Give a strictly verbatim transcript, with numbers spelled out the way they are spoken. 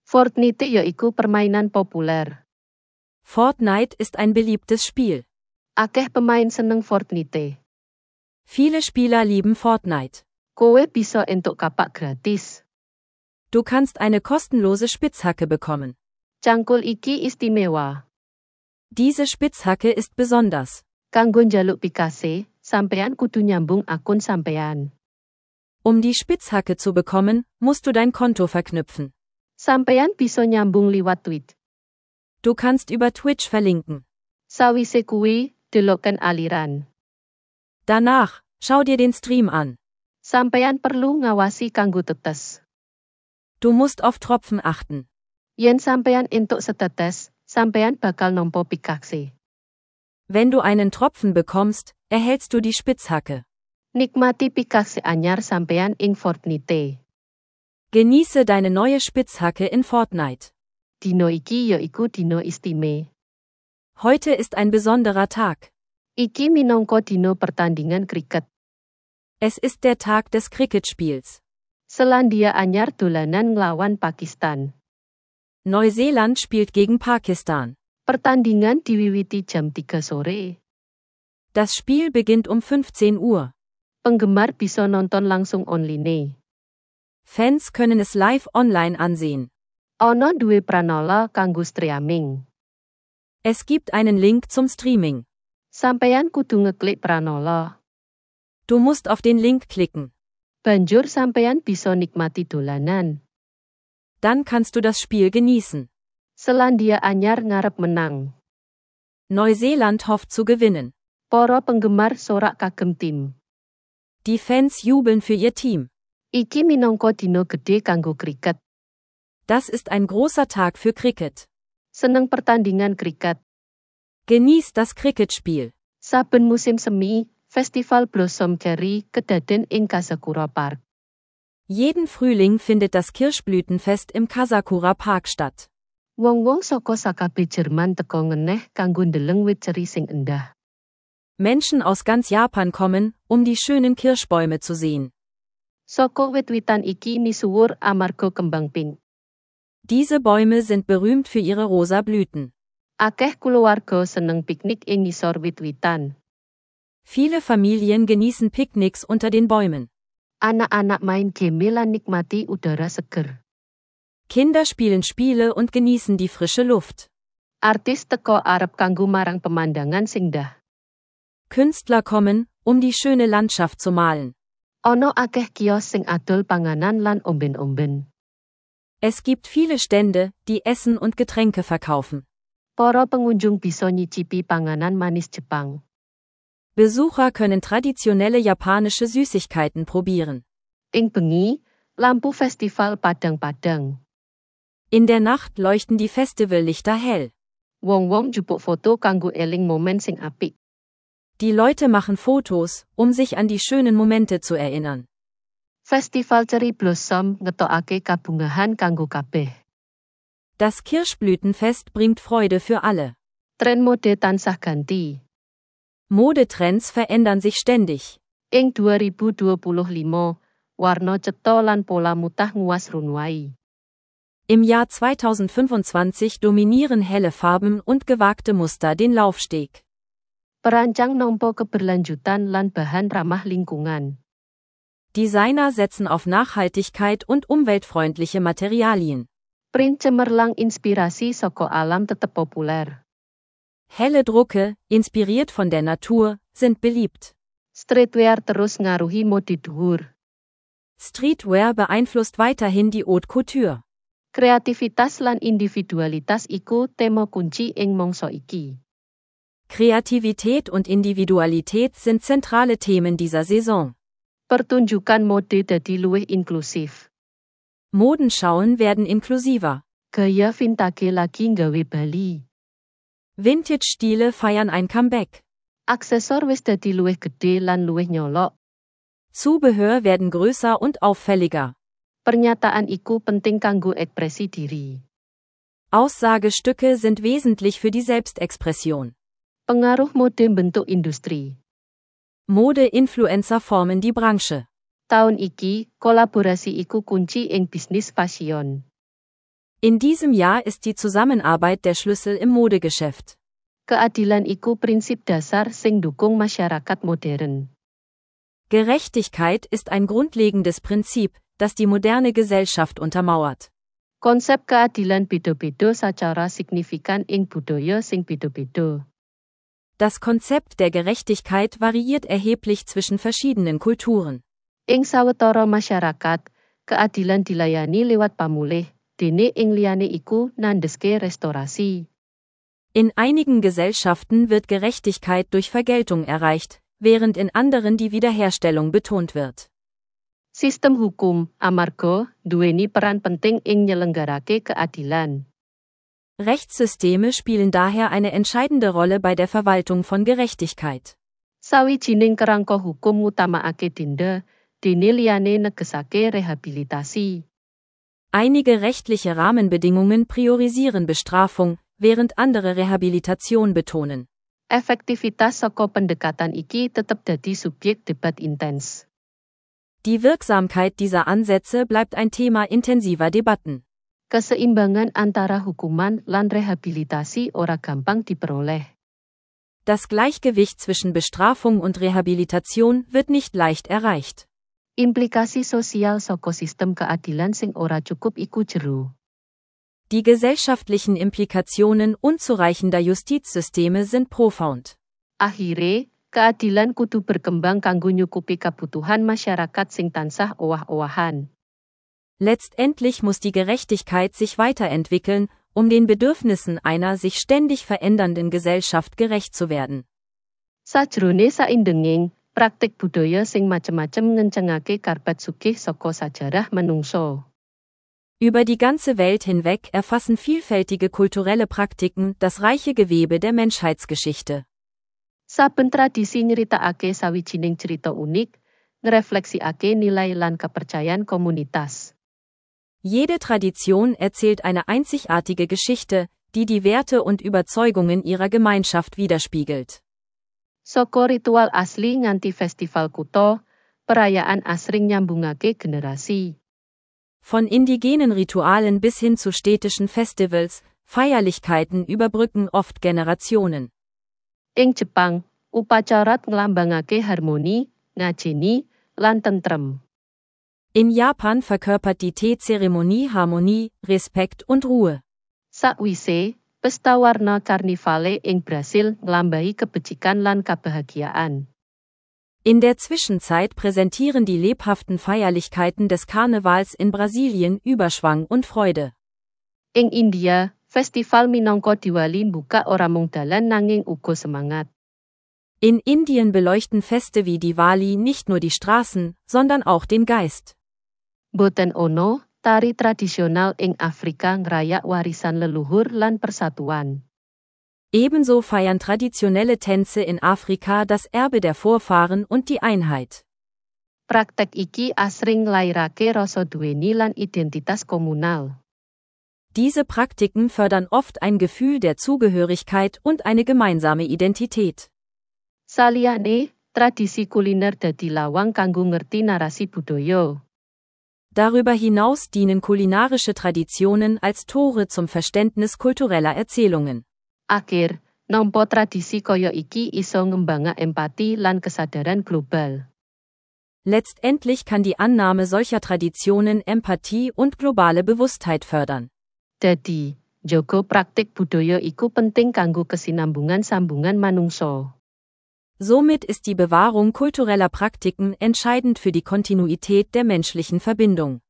Fortnite yaiku permainan populer. Fortnite ist ein beliebtes Spiel. Akeh pemain seneng Fortnite. Viele Spieler lieben Fortnite. Kowe bisa entuk kapak gratis. Du kannst eine kostenlose Spitzhacke bekommen. Cangkul iki istimewa. Diese Spitzhacke ist besonders. Kanggo njaluk Pikase, sampeyan kudu nyambung akun sampeyan. Um die Spitzhacke zu bekommen, musst du dein Konto verknüpfen. Sampeyan bisa nyambung liwat tweet. Du kannst über Twitch verlinken. Sawise kuwi, deloken aliran. Danach, schau dir den Stream an. Sampeyan perlu ngawasi kanggo tetes. Du musst auf Tropfen achten. Yen sampeyan entuk setetes, sampeyan bakal nampa Pikase. Wenn du einen Tropfen bekommst, erhältst du die Spitzhacke. Nikmati Pikase anyar sampeyan ing Fortnite. Genieße deine neue Spitzhacke in Fortnite. Dino iki yaiku dino istime. Heute ist ein besonderer Tag. Iki minangka dino pertandingan kriket. Es ist der Tag des Cricketspiels. Selandia anyar dolanan nglawan Pakistan. Neuseeland spielt gegen Pakistan. Pertandingan diwiwiti jam tiga sore. Das Spiel beginnt um fünfzehn Uhr. Penggemar bisa nonton langsung online. Fans können es live online ansehen. Ana duwe pranala kanggo streaming. Es gibt einen Link zum Streaming. Sampeyan kudu ngeklik pranala. Du musst auf den Link klicken. Banjur sampeyan bisa nikmati dolanan. Dann kannst du das Spiel genießen. Selandia anyar ngarep menang. Neuseeland hofft zu gewinnen. Para penggemar sorak kagem tim. Die Fans jubeln für ihr Team. Iki minangka dino gede kanggo kriket. Das ist ein großer Tag für Cricket. Seneng pertandingan kriket. Genieß das Cricketspiel. Saben musim semi, Festival Blossom Cherry kedaden ing Kasakura Park. Jeden Frühling findet das Kirschblütenfest im Kasakura Park statt. Wong-wong saka sakabeh Jerman teka ngeneh kanggo ndeleng wit ceri sing endah. Menschen aus ganz Japan kommen, um die schönen Kirschbäume zu sehen. Saka wit-witan iki misuwur amarga kembang pink. Diese Bäume sind berühmt für ihre rosa Blüten. Akeh kulawarga seneng piknik ing ngisor wit-witan. Viele Familien genießen Picknicks unter den Bäumen. Anak-anak main game lan nikmati udara seger. Kinder spielen Spiele und genießen die frische Luft. Artis teka arep kanggo marang pemandangan sing dah. Künstler kommen, um die schöne Landschaft zu malen. Ana akeh kios sing adol panganan lan omben-omben. Es gibt viele Stände, die Essen und Getränke verkaufen. Para pengunjung bisa nyicipi panganan manis Jepang. Besucher können traditionelle japanische Süßigkeiten probieren. Ing bengi, lampu festival padang-padang. In der Nacht leuchten die Festivallichter hell. Wong-wong njupuk foto kanggo eling momen sing apik. Die Leute machen Fotos, um sich an die schönen Momente zu erinnern. Festival Cherry Blossom ngetokake kabungahan kanggo kabeh. Das Kirschblütenfest bringt Freude für alle. Tren mode tansah ganti. Modetrends verändern sich ständig. Ing dua ribu dua puluh lima, warna cetha lan pola mutah nguwas runway. Im Jahr zweitausendfünfundzwanzig dominieren helle Farben und gewagte Muster den Laufsteg. Perancang nampa keberlanjutan lan bahan ramah lingkungan. Designer setzen auf Nachhaltigkeit und umweltfreundliche Materialien. Print cemerlang inspirasi saka alam tetep populär. Helle Drucke, inspiriert von der Natur, sind beliebt. Streetwear terus ngaruhi mode dhuwur. Streetwear beeinflusst weiterhin die Haute Couture. Kreativitas lan individualitas iku tema kunci ing mangsa iki. Kreativität und Individualität sind zentrale Themen dieser Saison. Pertunjukan mode dadi luwih inklusif. Modenschauen werden inklusiver. Gaya vintage lagi nggawe bali. Vintage-Stile feiern ein Comeback. Aksesor wis dadi luwih gedhe lan luwih nyolok. Zubehör werden größer und auffälliger. Pernyataan iku penting kanggo ekspresi diri. Aussagestücke sind wesentlich für die Selbstexpression. Pengaruh mode bentuk industri. Mode-Influencer formen die Branche. Taun iki, kolaborasi iku kunci ing bisnis fashion. In diesem Jahr ist die Zusammenarbeit der Schlüssel im Modegeschäft. Keadilan iku prinsip dasar sing dukung masyarakat modern. Gerechtigkeit ist ein grundlegendes Prinzip, das die moderne Gesellschaft untermauert. Konsep keadilan beda-beda sacara signifikan ing budaya sing beda-beda. Das Konzept der Gerechtigkeit variiert erheblich zwischen verschiedenen Kulturen. Ing sawetara masyarakat, keadilan dilayani lewat pamulih, dene ing liyane iku nandeske restorasi. In einigen Gesellschaften wird Gerechtigkeit durch Vergeltung erreicht, während in anderen die Wiederherstellung betont wird. Sistem hukum, amarga, duweni peran penting ing nyelenggarake keadilan. Rechtssysteme spielen daher eine entscheidende Rolle bei der Verwaltung von Gerechtigkeit. Sawijining kerangka hukum ngutamaake denda, dene liyane negesake rehabilitasi. Einige rechtliche Rahmenbedingungen priorisieren Bestrafung, während andere Rehabilitation betonen. Efektivitas saka pendekatan iki tetep dadi subjek debat intens. Die Wirksamkeit dieser Ansätze bleibt ein Thema intensiver Debatten. Keseimbangan antara hukuman lan rehabilitasi ora gampang diperoleh. Das Gleichgewicht zwischen Bestrafung und Rehabilitation wird nicht leicht erreicht. Implikasi sosial saka sistem keadilan sing ora cukup iku jero. Die gesellschaftlichen Implikationen unzureichender Justizsysteme sind profound. Akhire, keadilan kudu berkembang kanggo nyukupi kabutuhan masyarakat sing tansah owah-owahan. Letztendlich muss die Gerechtigkeit sich weiterentwickeln, um den Bedürfnissen einer sich ständig verändernden Gesellschaft gerecht zu werden. Sajrone saindenging, praktik budaya sing macem-macem ngencengake karpet sugih saka sajarah menungso. Über die ganze Welt hinweg erfassen vielfältige kulturelle Praktiken das reiche Gewebe der Menschheitsgeschichte. Saben tradisi nyeritakake sawijining cerita unik, ngrefleksiake nilai lan kepercayaan komunitas. Jede Tradition erzählt eine einzigartige Geschichte, die die Werte und Überzeugungen ihrer Gemeinschaft widerspiegelt. Saka ritual asli nganti festival kutha, perayaan asring nyambungake generasi. Von indigenen Ritualen bis hin zu städtischen Festivals, Feierlichkeiten überbrücken oft Generationen. Ing Jepang, upacarat nglambangake harmoni, ngajeni, lan tentrem. In Japan verkörpert die Teezeremonie Harmonie, Respekt und Ruhe. Sakwise, pesta warna karnivale ing Brasil nglambahi kebecikan lan kebahagiaan. In der Zwischenzeit präsentieren die lebhaften Feierlichkeiten des Karnevals in Brasilien Überschwang und Freude. Ing India, festival minangka Diwali mbuka ora mung dalan nanging uga semangat. In Indien beleuchten Feste wie Diwali nicht nur die Straßen, sondern auch den Geist. Boten ono, tari tradisional ing Afrika ngrayak warisan leluhur lan persatuan. Ebenso feiern traditionelle Tänze in Afrika das Erbe der Vorfahren und die Einheit. Praktek iki asring nglairake rasa duweni lan identitas komunal. Diese Praktiken fördern oft ein Gefühl der Zugehörigkeit und eine gemeinsame Identität. Saliyane, tradisi kuliner dadi lawang kanggo ngerti narasi budaya. Darüber hinaus dienen kulinarische Traditionen als Tore zum Verständnis kultureller Erzählungen. Akhir, nampa tradisi kaya iki iso ngembanga empati lan kesadaran global. Letztendlich kann die Annahme solcher Traditionen Empathie und globale Bewusstheit fördern. Dadi, njaga praktik budaya iku penting kanggo kesinambungan sambungan manungsa. Somit ist die Bewahrung kultureller Praktiken entscheidend für die Kontinuität der menschlichen Verbindung.